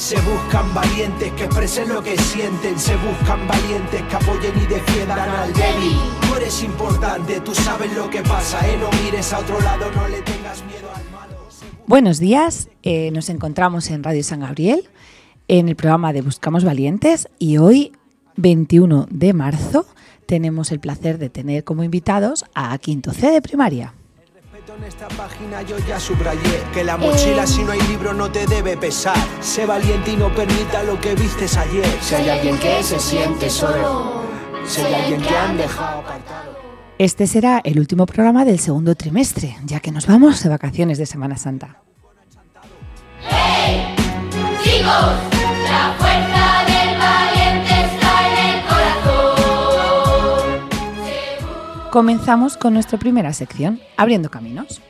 Se buscan valientes que expresen lo que sienten. Se buscan valientes que apoyen y defiendan al débil. Tú eres importante, tú sabes lo que pasa, no mires a otro lado, no le tengas miedo al malo. Buenos días, nos encontramos en Radio San Gabriel, en el programa de Buscamos Valientes, y hoy, 21 de marzo, tenemos el placer de tener como invitados a quinto C de primaria. En esta página yo ya subrayé que la mochila si no hay libro no te debe pesar. Sé valiente y no permita lo que vistes ayer. Si hay alguien que se siente solo, si hay alguien que han dejado apartado. Este será el último programa del segundo trimestre, ya que nos vamos de vacaciones de Semana Santa. ¡Hey! ¡Chicos! La fuerza del valiente está en el corazón. Comenzamos con nuestra primera sección, Abriendo Caminos.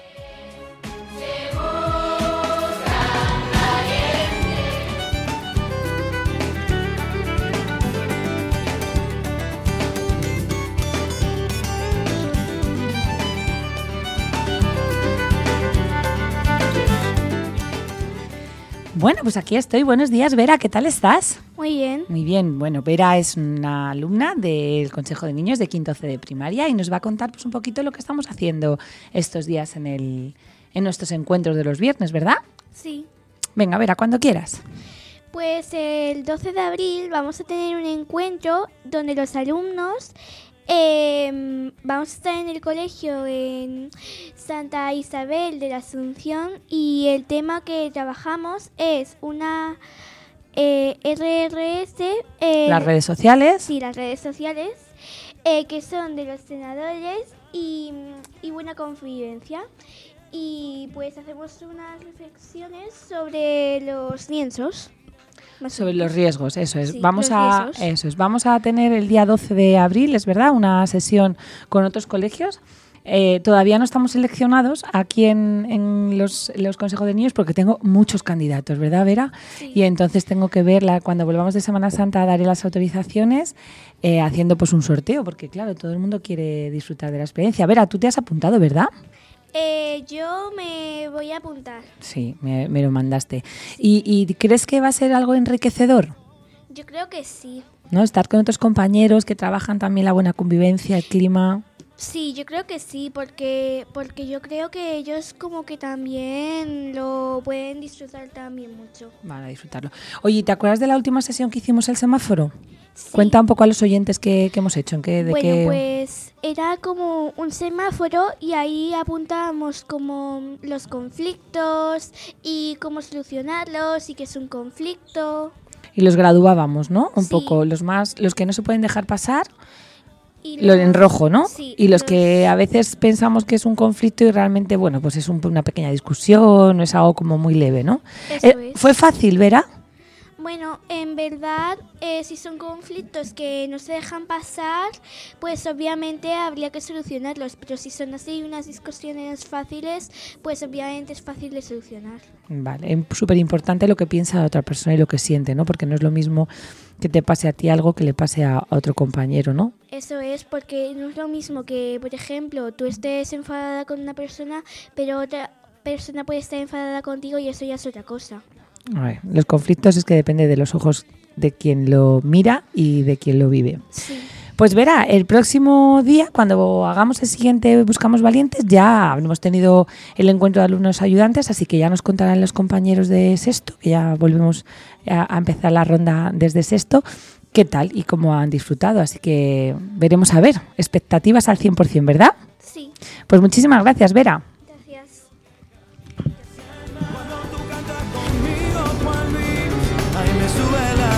Bueno, pues aquí estoy. Buenos días, Vera. ¿Qué tal estás? Muy bien. Muy bien. Bueno, Vera es una alumna del Consejo de Niños de quinto C de primaria y nos va a contar pues, un poquito lo que estamos haciendo estos días en nuestros encuentros de los viernes, ¿verdad? Sí. Venga, Vera, cuando quieras. Pues el 12 de abril vamos a tener un encuentro donde los alumnos vamos a estar en el colegio en Santa Isabel de la Asunción y el tema que trabajamos es una RRS. Las redes sociales. Sí, las redes sociales, que son de los senadores y buena convivencia. Y pues hacemos unas reflexiones sobre los lienzos. Sobre los riesgos, eso es. Sí, Vamos a tener el día 12 de abril, es verdad, una sesión con otros colegios. Todavía no estamos seleccionados aquí en los consejos de niños porque tengo muchos candidatos, ¿verdad, Vera? Sí. Y entonces tengo que ver, cuando volvamos de Semana Santa daré las autorizaciones haciendo pues un sorteo, porque claro, todo el mundo quiere disfrutar de la experiencia. Vera, tú te has apuntado, ¿verdad? Yo me voy a apuntar. Sí, me lo mandaste. Sí. ¿Y crees que va a ser algo enriquecedor? Yo creo que sí. ¿No? Estar con otros compañeros que trabajan también la buena convivencia, el clima. Sí, yo creo que sí, porque yo creo que ellos como que también lo pueden disfrutar también mucho. Van a disfrutarlo. Oye, ¿te acuerdas de la última sesión que hicimos el semáforo? Sí. Cuenta un poco a los oyentes qué hemos hecho. Pues era como un semáforo y ahí apuntábamos como los conflictos y cómo solucionarlos y qué es un conflicto. Y los graduábamos, ¿no? Un Sí. poco, los que no se pueden dejar pasar, Y los en rojo, ¿no? Sí, y los que a veces pensamos que es un conflicto y realmente, bueno, pues es una pequeña discusión, es algo como muy leve, ¿no? Eso es. ¿Fue fácil, Vera? Bueno, en verdad, si son conflictos que no se dejan pasar, pues obviamente habría que solucionarlos. Pero si son así unas discusiones fáciles, pues obviamente es fácil de solucionar. Vale, es súper importante lo que piensa la otra persona y lo que siente, ¿no? Porque no es lo mismo que te pase a ti algo que le pase a otro compañero, ¿no? Eso es, porque no es lo mismo que, por ejemplo, tú estés enfadada con una persona, pero otra persona puede estar enfadada contigo y eso ya es otra cosa. A ver, los conflictos es que depende de los ojos de quien lo mira y de quien lo vive. Sí. Pues verá, el próximo día, cuando hagamos el siguiente Buscamos Valientes, ya hemos tenido el encuentro de alumnos ayudantes, así que ya nos contarán los compañeros de sexto, que ya volvemos a empezar la ronda desde sexto, qué tal y cómo han disfrutado. Así que veremos a ver, expectativas al 100%, ¿verdad? Sí. Pues muchísimas gracias, Vera. Gracias. Cuando tú cantas conmigo, Juan Luis, ahí me sube la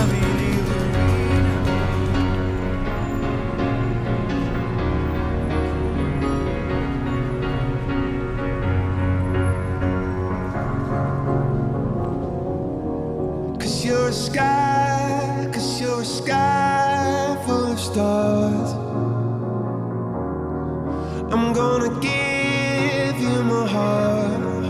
Cause you're a sky full of stars. I'm gonna give you my heart.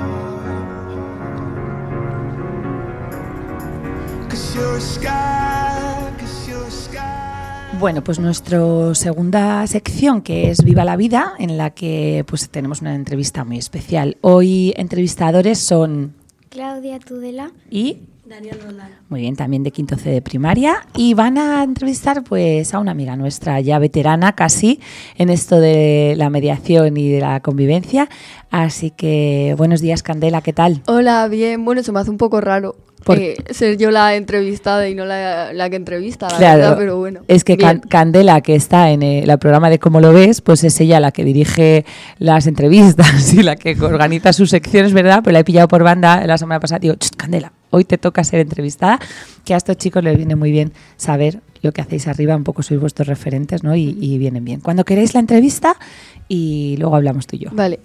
Cause you're a sky, cause you're a sky. Bueno, pues nuestra segunda sección, que es Viva la Vida, en la que pues tenemos una entrevista muy especial. Hoy entrevistadores son Claudia Tudela y Daniel Roldán. Muy bien, también de quinto C de primaria. Y van a entrevistar pues a una amiga nuestra, ya veterana casi, en esto de la mediación y de la convivencia. Así que buenos días, Candela, ¿qué tal? Hola, bien. Bueno, se me hace un poco raro ser yo la entrevistada y no la que entrevista, la Claro, verdad, pero bueno. es que bien. Candela, que está en el programa de Cómo lo ves, pues es ella la que dirige las entrevistas y la que organiza sus secciones, ¿verdad? Pero la he pillado por banda la semana pasada. Digo, Candela, hoy te toca ser entrevistada, que a estos chicos les viene muy bien saber lo que hacéis arriba, un poco sois vuestros referentes, ¿no? Y vienen bien. Cuando queréis la entrevista y luego hablamos tú y yo. Vale.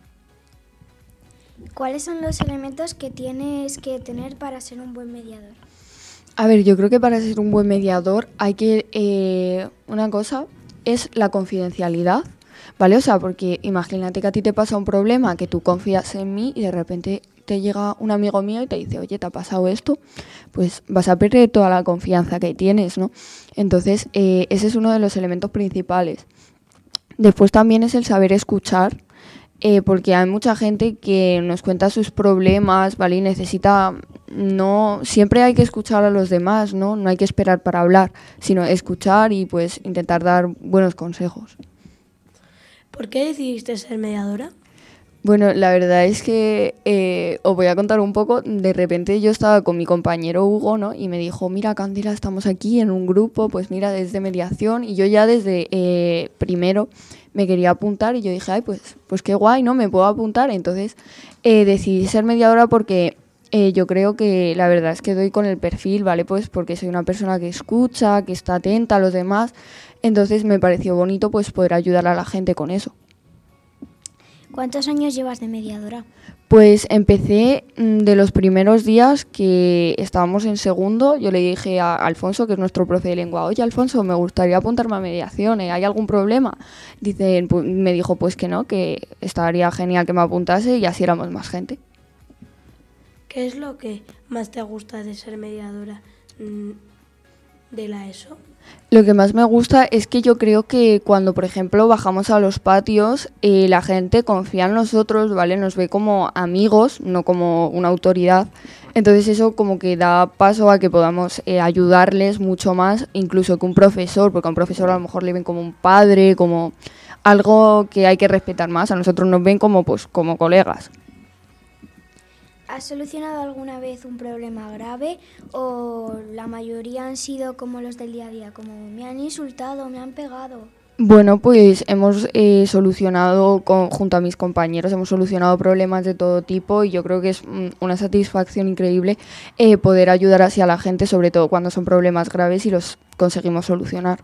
¿Cuáles son los elementos que tienes que tener para ser un buen mediador? A ver, yo creo que para ser un buen mediador hay que... una cosa es la confidencialidad, ¿vale? O sea, porque imagínate que a ti te pasa un problema, que tú confías en mí y de repente te llega un amigo mío y te dice, oye, ¿te ha pasado esto? Pues vas a perder toda la confianza que tienes, ¿no? Entonces, ese es uno de los elementos principales. Después también es el saber escuchar, porque hay mucha gente que nos cuenta sus problemas, ¿vale? Y necesita, no, siempre hay que escuchar a los demás, ¿no? No hay que esperar para hablar, sino escuchar y pues intentar dar buenos consejos. ¿Por qué decidiste ser mediadora? Bueno, la verdad es que os voy a contar un poco. De repente yo estaba con mi compañero Hugo, ¿no? Y me dijo, mira, Candela, estamos aquí en un grupo, pues mira, desde mediación. Y yo ya desde primero me quería apuntar y yo dije, ay, pues qué guay, ¿no? Me puedo apuntar. Entonces decidí ser mediadora porque yo creo que la verdad es que doy con el perfil, ¿vale? Pues porque soy una persona que escucha, que está atenta a los demás. Entonces me pareció bonito pues poder ayudar a la gente con eso. ¿Cuántos años llevas de mediadora? Pues empecé de los primeros días que estábamos en segundo. Yo le dije a Alfonso, que es nuestro profe de lengua, oye, Alfonso, me gustaría apuntarme a mediación, ¿hay algún problema? Me dijo pues que no, que estaría genial que me apuntase y así éramos más gente. ¿Qué es lo que más te gusta de ser mediadora de la ESO? Lo que más me gusta es que yo creo que cuando, por ejemplo, bajamos a los patios, la gente confía en nosotros, ¿vale? Nos ve como amigos, no como una autoridad. Entonces eso como que da paso a que podamos ayudarles mucho más, incluso que un profesor, porque a un profesor a lo mejor le ven como un padre, como algo que hay que respetar más. A nosotros nos ven como, pues, como colegas. ¿Has solucionado alguna vez un problema grave o la mayoría han sido como los del día a día, como me han insultado, me han pegado? Bueno, pues hemos solucionado, junto a mis compañeros, hemos solucionado problemas de todo tipo y yo creo que es una satisfacción increíble poder ayudar así a la gente, sobre todo cuando son problemas graves y los conseguimos solucionar.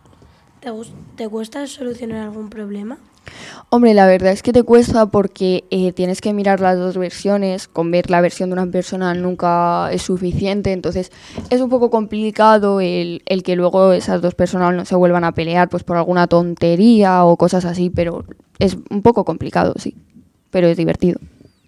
¿Te cuesta solucionar algún problema? Hombre, la verdad es que te cuesta porque tienes que mirar las dos versiones, con ver la versión de una persona nunca es suficiente, entonces es un poco complicado el que luego esas dos personas no se vuelvan a pelear pues por alguna tontería o cosas así, pero es un poco complicado, sí, pero es divertido.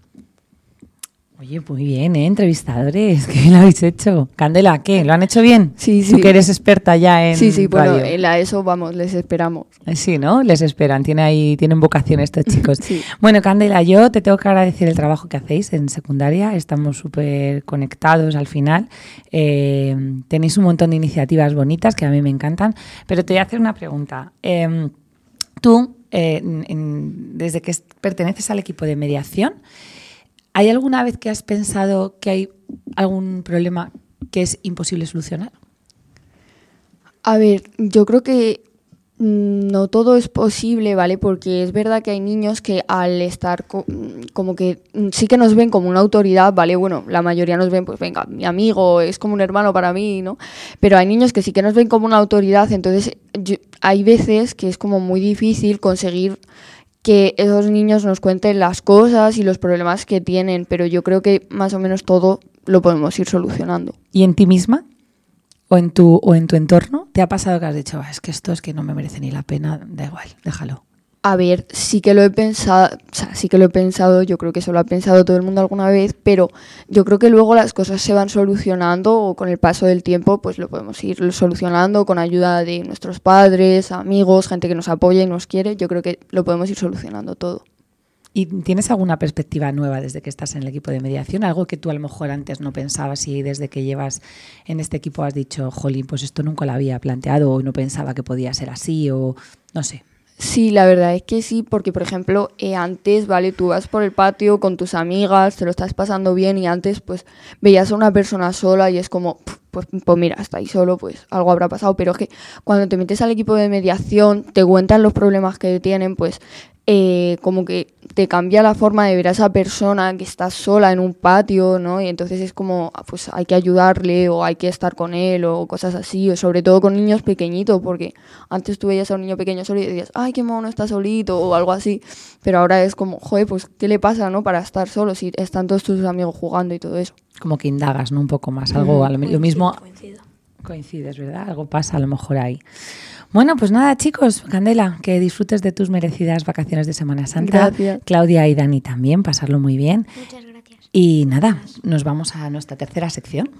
Oye, muy bien, entrevistadores, ¿qué lo habéis hecho? Candela, ¿qué? ¿Lo han hecho bien? Sí, sí. Tú que eres experta ya en Sí, bueno, radio. en la ESO, vamos, les esperamos. Sí, ¿no? Les esperan, tienen vocación estos chicos. Sí. Bueno, Candela, yo te tengo que agradecer el trabajo que hacéis en secundaria, estamos súper conectados al final, tenéis un montón de iniciativas bonitas que a mí me encantan, pero te voy a hacer una pregunta. Tú, desde que perteneces al equipo de mediación, ¿hay alguna vez que has pensado que hay algún problema que es imposible solucionar? A ver, yo creo que no todo es posible, ¿vale? Porque es verdad que hay niños que al estar como que sí que nos ven como una autoridad, ¿vale? Bueno, la mayoría nos ven, pues venga, mi amigo es como un hermano para mí, ¿no? Pero hay niños que sí que nos ven como una autoridad, entonces hay veces que es como muy difícil conseguir que esos niños nos cuenten las cosas y los problemas que tienen, pero yo creo que más o menos todo lo podemos ir solucionando. ¿Y en ti misma? ¿O en tu entorno? ¿Te ha pasado que has dicho, es que esto es que no me merece ni la pena? Da igual, déjalo. A ver, sí que lo he pensado, yo creo que eso lo ha pensado todo el mundo alguna vez, pero yo creo que luego las cosas se van solucionando o con el paso del tiempo pues lo podemos ir solucionando con ayuda de nuestros padres, amigos, gente que nos apoya y nos quiere, yo creo que lo podemos ir solucionando todo. ¿Y tienes alguna perspectiva nueva desde que estás en el equipo de mediación? Algo que tú a lo mejor antes no pensabas y desde que llevas en este equipo has dicho, jolín, pues esto nunca lo había planteado o no pensaba que podía ser así o no sé. Sí, la verdad es que sí, porque por ejemplo, antes, ¿vale? Tú vas por el patio con tus amigas, te lo estás pasando bien y antes pues veías a una persona sola y es como, pues mira, está ahí solo, pues algo habrá pasado. Pero es que cuando te metes al equipo de mediación, te cuentan los problemas que tienen, pues como que te cambia la forma de ver a esa persona que está sola en un patio, ¿no? Y entonces es como, pues hay que ayudarle o hay que estar con él o cosas así, o sobre todo con niños pequeñitos, porque antes tú veías a un niño pequeño solo y decías, ay, qué mono, está solito o algo así, pero ahora es como, joder, pues ¿qué le pasa, no? Para estar solo si están todos tus amigos jugando y todo eso. Como que indagas, ¿no? Un poco más, algo, lo mismo... Coincido. Coincides, ¿verdad? Algo pasa a lo mejor ahí. Bueno, pues nada, chicos, Candela, que disfrutes de tus merecidas vacaciones de Semana Santa. Gracias. Claudia y Dani también, pasarlo muy bien. Muchas gracias. Y nada, nos vamos a nuestra tercera sección.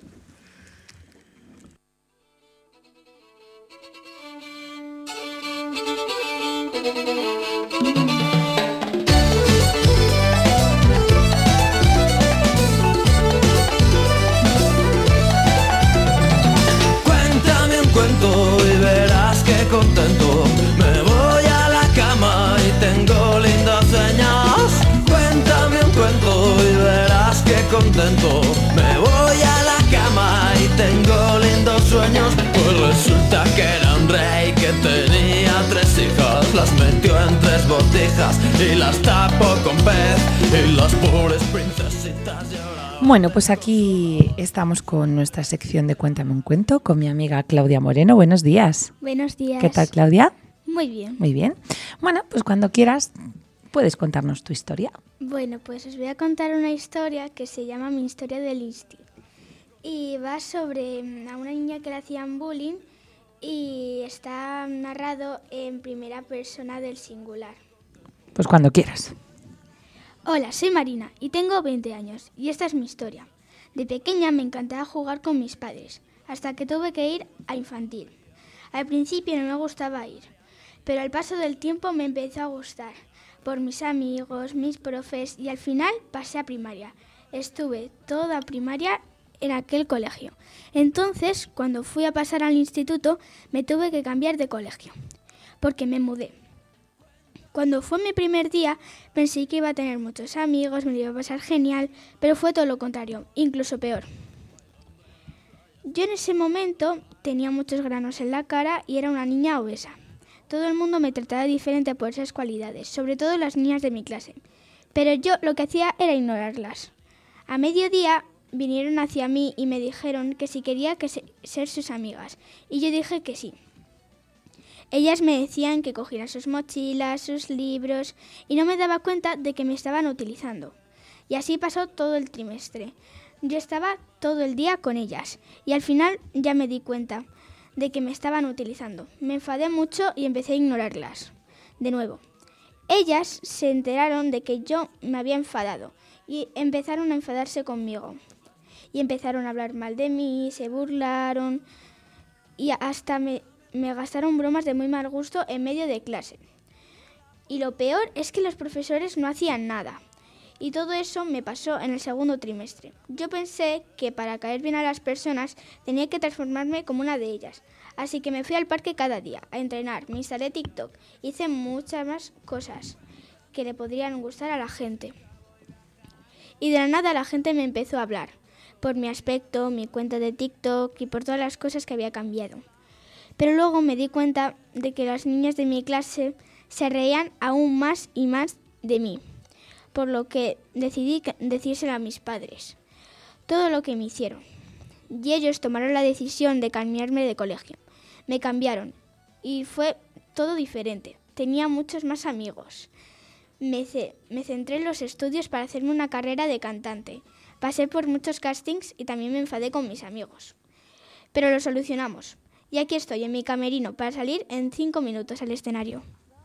Cuéntame un cuento y verás que contento. Me voy a la cama y tengo lindas señas. Cuéntame un cuento y verás que contento. Me voy a la cama y tengo lindos sueños. Pues resulta que era un rey que tenía 3 hijas. Las metió en 3 botijas y las tapó con pez. Y las pobres princesitas lloraban. Bueno, pues aquí estamos con nuestra sección de Cuéntame un cuento con mi amiga Claudia Moreno. Buenos días. Buenos días. ¿Qué tal, Claudia? Muy bien. Muy bien. Bueno, pues cuando quieras puedes contarnos tu historia. Bueno, pues os voy a contar una historia que se llama Mi historia del Insti. Y va sobre a una niña que le hacían bullying y está narrado en primera persona del singular. Pues cuando quieras. Hola, soy Marina y tengo 20 años y esta es mi historia. De pequeña me encantaba jugar con mis padres, hasta que tuve que ir a infantil. Al principio no me gustaba ir, pero al paso del tiempo me empezó a gustar, por mis amigos, mis profes y al final pasé a primaria. Estuve toda primaria en aquel colegio. Entonces, cuando fui a pasar al instituto, me tuve que cambiar de colegio, porque me mudé. Cuando fue mi primer día, pensé que iba a tener muchos amigos, me lo iba a pasar genial, pero fue todo lo contrario, incluso peor. Yo en ese momento tenía muchos granos en la cara y era una niña obesa. Todo el mundo me trataba diferente por esas cualidades, sobre todo las niñas de mi clase. Pero yo lo que hacía era ignorarlas. A mediodía vinieron hacia mí y me dijeron que si quería ser sus amigas, y yo dije que sí. Ellas me decían que cogiera sus mochilas, sus libros, y no me daba cuenta de que me estaban utilizando. Y así pasó todo el trimestre. Yo estaba todo el día con ellas, y al final ya me di cuenta de que me estaban utilizando. Me enfadé mucho y empecé a ignorarlas. De nuevo. Ellas se enteraron de que yo me había enfadado, y empezaron a enfadarse conmigo. Y empezaron a hablar mal de mí, se burlaron, y hasta me gastaron bromas de muy mal gusto en medio de clase. Y lo peor es que los profesores no hacían nada. Y todo eso me pasó en el segundo trimestre. Yo pensé que para caer bien a las personas tenía que transformarme como una de ellas. Así que me fui al parque cada día a entrenar, me instalé TikTok, hice muchas más cosas que le podrían gustar a la gente. Y de la nada la gente me empezó a hablar, por mi aspecto, mi cuenta de TikTok y por todas las cosas que había cambiado. Pero luego me di cuenta de que las niñas de mi clase se reían aún más y más de mí, por lo que decidí decírselo a mis padres, todo lo que me hicieron. Y ellos tomaron la decisión de cambiarme de colegio. Me cambiaron y fue todo diferente. Tenía muchos más amigos. Me centré en los estudios para hacerme una carrera de cantante. Pasé por muchos castings y también me enfadé con mis amigos. Pero lo solucionamos. Y aquí estoy en mi camerino para salir en 5 minutos al escenario.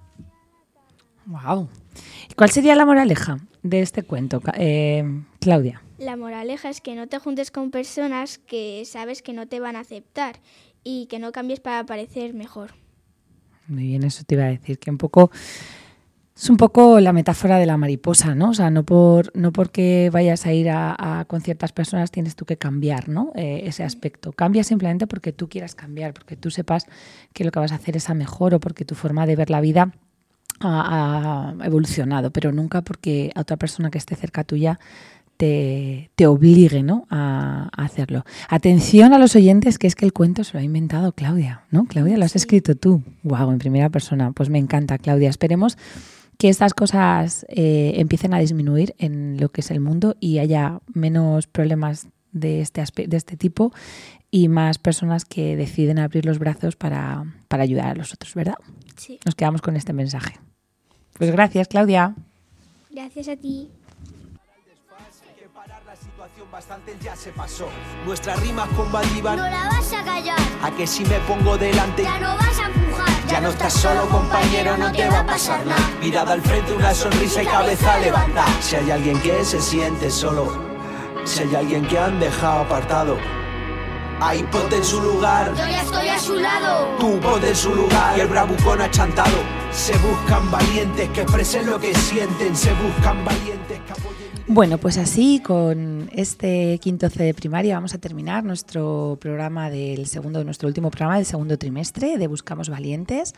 Wow. ¿Cuál sería la moraleja de este cuento, Claudia? La moraleja es que no te juntes con personas que sabes que no te van a aceptar y que no cambies para parecer mejor. Muy bien, eso te iba a decir, que un poco Es un poco la metáfora de la mariposa, ¿no? O sea, no porque vayas a ir con ciertas personas tienes tú que cambiar, ¿no? Ese aspecto. Cambia simplemente porque tú quieras cambiar, porque tú sepas que lo que vas a hacer es a mejor o porque tu forma de ver la vida ha evolucionado, pero nunca porque a otra persona que esté cerca tuya te obligue, ¿no? a hacerlo. Atención a los oyentes, que es que el cuento se lo ha inventado Claudia, ¿no? Claudia, lo has escrito tú. Guau, en primera persona. Pues me encanta, Claudia. Esperemos que estas cosas empiecen a disminuir en lo que es el mundo y haya menos problemas de este tipo y más personas que deciden abrir los brazos para ayudar a los otros, ¿verdad? Sí. Nos quedamos con este mensaje. Pues gracias, Claudia. Gracias a ti. Que parar la situación bastante ya se pasó. Nuestras rimas combativas. No la vas a callar, A que si me pongo delante. ya no vas a empujar. Ya no estás solo, compañero, no te va a pasar nada. Mirada al frente, una sonrisa y cabeza levantada. Si hay alguien que se siente solo, si hay alguien que han dejado apartado, ahí ponte en su lugar. Yo ya estoy a su lado. Tú ponte en su lugar. Y el bravucón achantado. Se buscan valientes que expresen lo que sienten. Se buscan valientes que apoyen. Bueno, pues así, con este quinto C de primaria vamos a terminar nuestro último programa del segundo trimestre de Buscamos Valientes.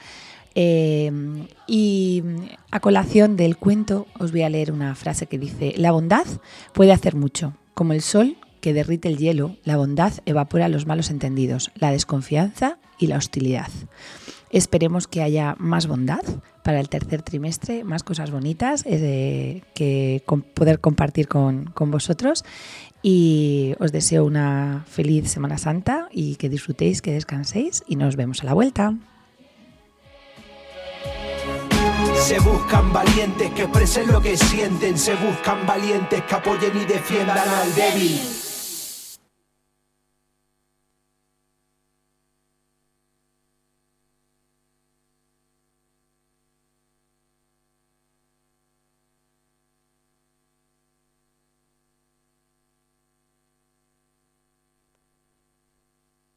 Y a colación del cuento os voy a leer una frase que dice: la bondad puede hacer mucho, como el sol que derrite el hielo, la bondad evapora los malos entendidos, la desconfianza y la hostilidad. Esperemos que haya más bondad para el tercer trimestre, más cosas bonitas que poder compartir con vosotros, y os deseo una feliz Semana Santa y que disfrutéis, que descanséis y nos vemos a la vuelta. Se buscan valientes que expresen lo que sienten. Se buscan valientes que apoyen y defiendan al débil.